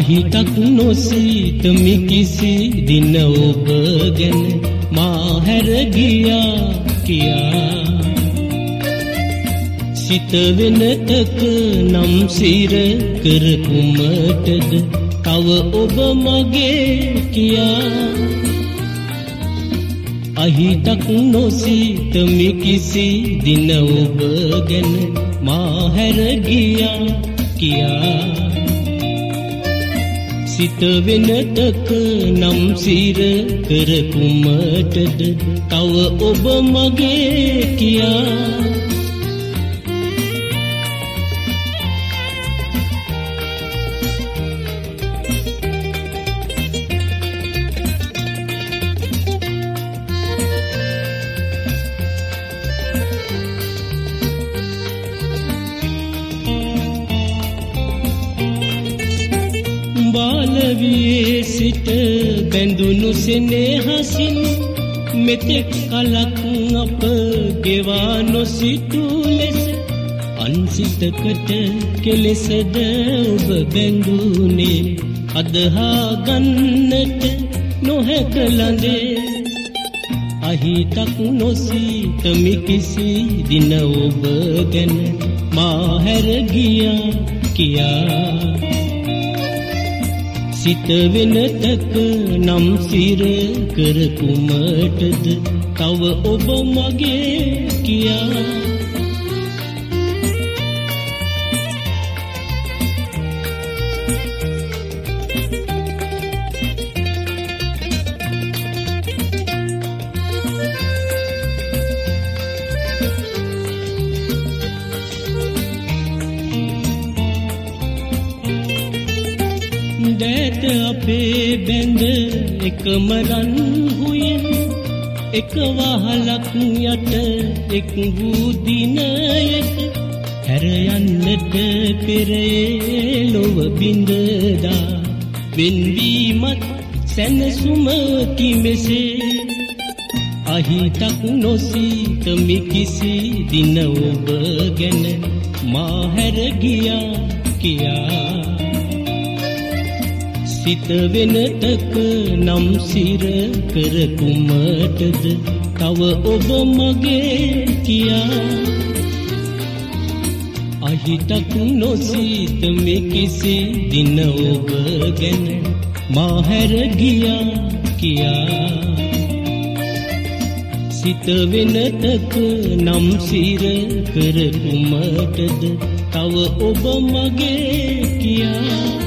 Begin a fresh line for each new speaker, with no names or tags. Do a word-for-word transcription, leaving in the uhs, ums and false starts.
අහිතක් නොසිතමි කිසි දින ඔබ ගැන මා හැර ගියා කියා සිත වෙනතක නම් සිර කර කුමටද තව ඔබ මගේ කියා අහිතක් නොසිතමි කිසි දින ඔබ ගැන මා හැර ගියා කියා සිත වෙනතක නම් සිර කර කුමටද තව ඔබ මගේ කියා
බාලවියේ සිට බැඳුණු සෙනෙහසින් මෙතෙක් කලක් අප ගෙවා නොසිටු ලෙස අන්සිතකට කෙලෙසද ඔබ බැඳුනේ අදහා ගන්නට නොහැක ළඟේ අහිතක් නොසිතමි කිසි දින ඔබ ගැන මා හැර ගියා කියා සිත වෙනතක නම් සිර කර කුමටද තව ඔබ මගේ කියා දැත අපේ බැඳ එකම රන් හුයෙන් එක වහලක් යට එක් වූ දිනයක හැර යන්නට පෙරේ ලොව බිඳදා වෙන්වීමත් සැනසුමකි මෙසේ අහිතක් නොසිතමි කිසි දින ඔබ ගැන මා හැර ගියා කියා සිත වෙනතක නම් සිර කර කුමටද තව ඔබ මගේ කියා අහිතක් නොසිතමි කිසි දින ඔබ ගැන මා හැර ගියා කියා සිත වෙනතක නම් සිර කර කුමටද තව ඔබ මගේ කියා